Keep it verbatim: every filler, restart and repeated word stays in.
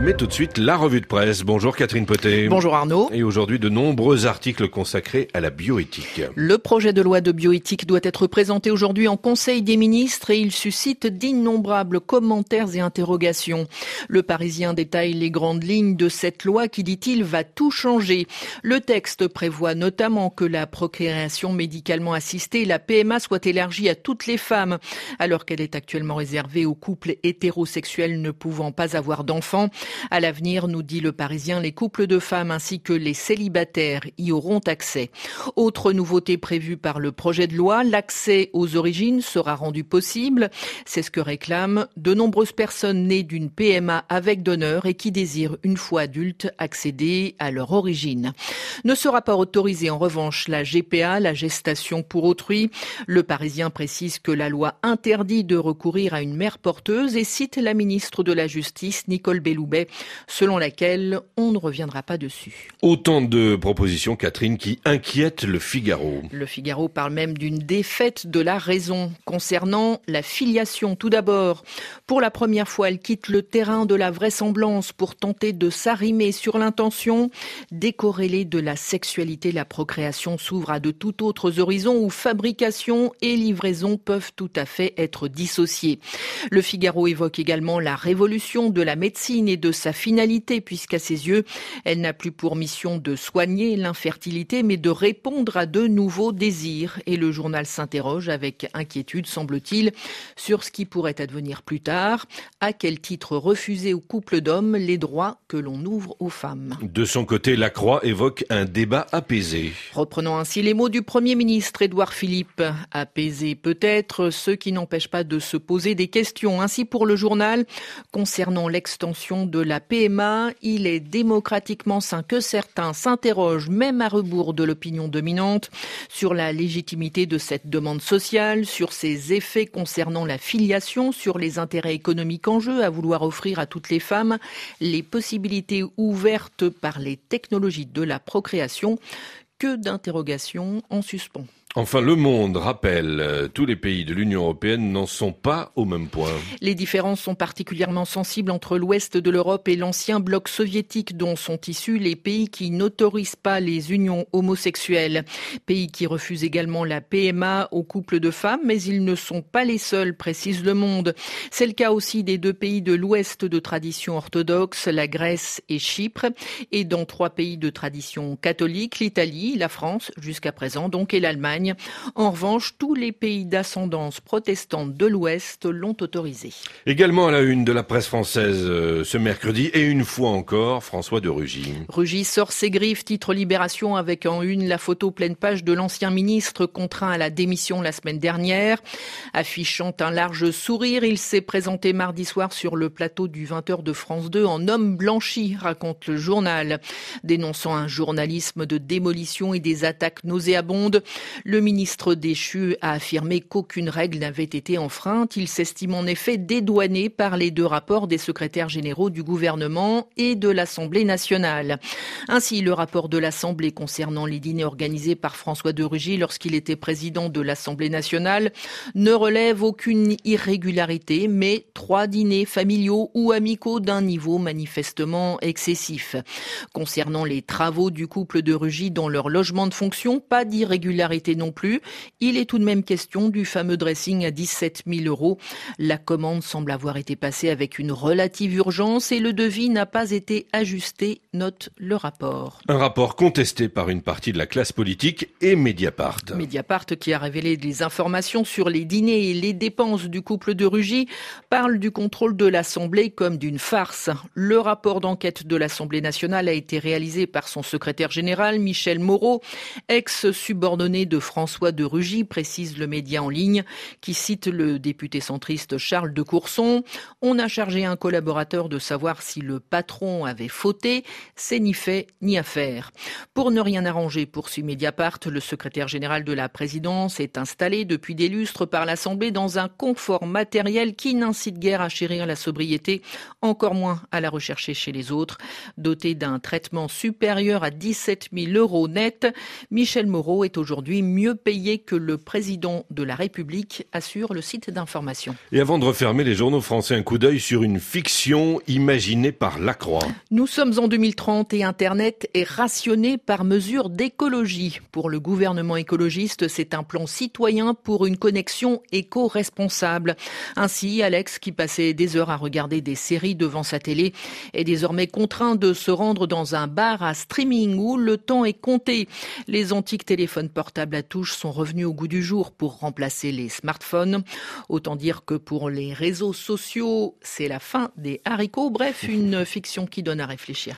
Mais tout de suite, la revue de presse. Bonjour Catherine Potet. Bonjour Arnaud. Et aujourd'hui, de nombreux articles consacrés à la bioéthique. Le projet de loi de bioéthique doit être présenté aujourd'hui en Conseil des ministres et il suscite d'innombrables commentaires et interrogations. Le Parisien détaille les grandes lignes de cette loi qui, dit-il, va tout changer. Le texte prévoit notamment que la procréation médicalement assistée, la P M A, soit élargie à toutes les femmes, alors qu'elle est actuellement réservée aux couples hétérosexuels ne pouvant pas avoir d'enfants. À l'avenir, nous dit le Parisien, les couples de femmes ainsi que les célibataires y auront accès. Autre nouveauté prévue par le projet de loi, l'accès aux origines sera rendu possible. C'est ce que réclament de nombreuses personnes nées d'une P M A avec donneur et qui désirent, une fois adultes, accéder à leur origine. Ne sera pas autorisée en revanche la G P A, la gestation pour autrui. Le Parisien précise que la loi interdit de recourir à une mère porteuse et cite la ministre de la Justice, Nicole Belloubet, selon laquelle on ne reviendra pas dessus. Autant de propositions, Catherine, qui inquiètent le Figaro. Le Figaro parle même d'une défaite de la raison concernant la filiation. Tout d'abord, pour la première fois, elle quitte le terrain de la vraisemblance pour tenter de s'arrimer sur l'intention. Décorrélée de la sexualité, la procréation s'ouvre à de tout autres horizons où fabrication et livraison peuvent tout à fait être dissociées. Le Figaro évoque également la révolution de la médecine et de sa finalité, puisqu'à ses yeux, elle n'a plus pour mission de soigner l'infertilité, mais de répondre à de nouveaux désirs. Et le journal s'interroge avec inquiétude, semble-t-il, sur ce qui pourrait advenir plus tard. À quel titre refuser aux couples d'hommes les droits que l'on ouvre aux femmes? De son côté, La Croix évoque un débat apaisé. Reprenons ainsi les mots du Premier ministre Édouard Philippe. Apaisé peut-être, ce qui n'empêche pas de se poser des questions. Ainsi pour le journal, concernant l'extension de la P M A, il est démocratiquement sain que certains s'interrogent, même à rebours de l'opinion dominante, sur la légitimité de cette demande sociale, sur ses effets concernant la filiation, sur les intérêts économiques en jeu à vouloir offrir à toutes les femmes les possibilités ouvertes par les technologies de la procréation. Que d'interrogations en suspens. Enfin, Le Monde rappelle, euh, tous les pays de l'Union européenne n'en sont pas au même point. Les différences sont particulièrement sensibles entre l'ouest de l'Europe et l'ancien bloc soviétique dont sont issus les pays qui n'autorisent pas les unions homosexuelles. Pays qui refusent également la P M A aux couples de femmes, mais ils ne sont pas les seuls, précise Le Monde. C'est le cas aussi des deux pays de l'ouest de tradition orthodoxe, la Grèce et Chypre, et dans trois pays de tradition catholique, l'Italie, la France, jusqu'à présent donc, et l'Allemagne. En revanche, tous les pays d'ascendance protestante de l'Ouest l'ont autorisé. Également à la une de la presse française euh, ce mercredi, et une fois encore, François de Rugy. Rugy sort ses griffes, titre Libération, avec en une la photo pleine page de l'ancien ministre contraint à la démission la semaine dernière. Affichant un large sourire, il s'est présenté mardi soir sur le plateau du vingt heures de France deux en homme blanchi, raconte le journal. Dénonçant un journalisme de démolition et des attaques nauséabondes, le ministre déchu a affirmé qu'aucune règle n'avait été enfreinte. Il s'estime en effet dédouané par les deux rapports des secrétaires généraux du gouvernement et de l'Assemblée nationale. Ainsi, le rapport de l'Assemblée concernant les dîners organisés par François de Rugy lorsqu'il était président de l'Assemblée nationale ne relève aucune irrégularité, mais trois dîners familiaux ou amicaux d'un niveau manifestement excessif. Concernant les travaux du couple de Rugy dans leur logement de fonction, pas d'irrégularité non plus. Il est tout de même question du fameux dressing à dix-sept mille euros. La commande semble avoir été passée avec une relative urgence et le devis n'a pas été ajusté, note le rapport. Un rapport contesté par une partie de la classe politique et Mediapart. Mediapart, qui a révélé des informations sur les dîners et les dépenses du couple de Rugy, parle du contrôle de l'Assemblée comme d'une farce. Le rapport d'enquête de l'Assemblée nationale a été réalisé par son secrétaire général, Michel Moreau, ex-subordonné de François de Rugy, précise le média en ligne, qui cite le député centriste Charles de Courson. On a chargé un collaborateur de savoir si le patron avait fauté. C'est ni fait ni à faire. Pour ne rien arranger, poursuit Mediapart, le secrétaire général de la présidence est installé depuis des lustres par l'Assemblée dans un confort matériel qui n'incite guère à chérir la sobriété, encore moins à la rechercher chez les autres. Doté d'un traitement supérieur à dix-sept mille euros net, Michel Moreau est aujourd'hui mieux payés que le président de la République, assure le site d'information. Et avant de refermer les journaux français, un coup d'œil sur une fiction imaginée par Lacroix. Nous sommes en deux mille trente et Internet est rationné par mesure d'écologie. Pour le gouvernement écologiste, c'est un plan citoyen pour une connexion éco-responsable. Ainsi, Alex, qui passait des heures à regarder des séries devant sa télé, est désormais contraint de se rendre dans un bar à streaming où le temps est compté. Les antiques téléphones portables à touche sont revenus au goût du jour pour remplacer les smartphones. Autant dire que pour les réseaux sociaux, c'est la fin des haricots. Bref, une fiction qui donne à réfléchir.